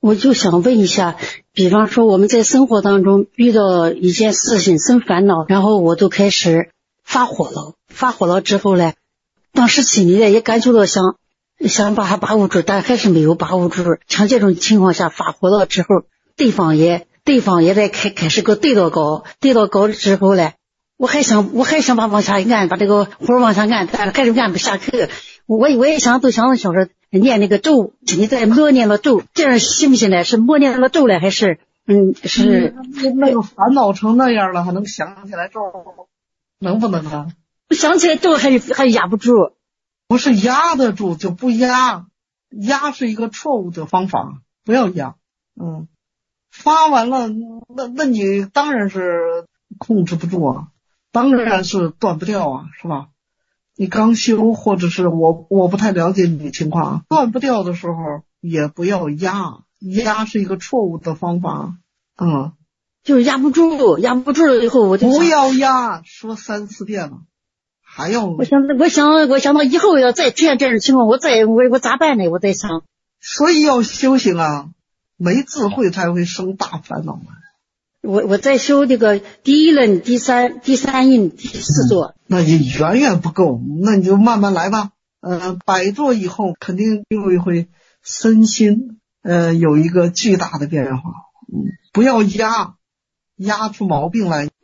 我就想问一下，比方说我们在生活当中遇到一件事情生烦恼，然后我都开始发火了之后呢，当时心里也感受到想把它把握住，但还是没有把握住。像这种情况下发火了之后，对方也在开始给我对到高了之后呢，我还想把往下按，把这个火往下按，但是还是按不下去。我也想小时候念那个咒，你在默念了咒，这样行不行呢？是默念了咒了，还是是那个烦恼成那样了，还能想起来咒，能不能啊？ 想起来咒还压不住。 不是压得住就不压，压是一个错误的方法，不要压。发完了，那你当然是控制不住啊，当然是断不掉啊，是吧？你刚修，或者是我不太了解你情况，断不掉的时候也不要压，压是一个错误的方法。 就是压不住了以后，我就不要压，说3、4遍了，还要我想到以后要再出现这种情况，我咋办呢？我在想， 所以要修行啊，没智慧才会生大烦恼啊。 我在修这个第一轮、第三印、第4座， 那也远远不够，那你就慢慢来吧。100座以后肯定就会身心有一个巨大的变化。不要压出毛病来。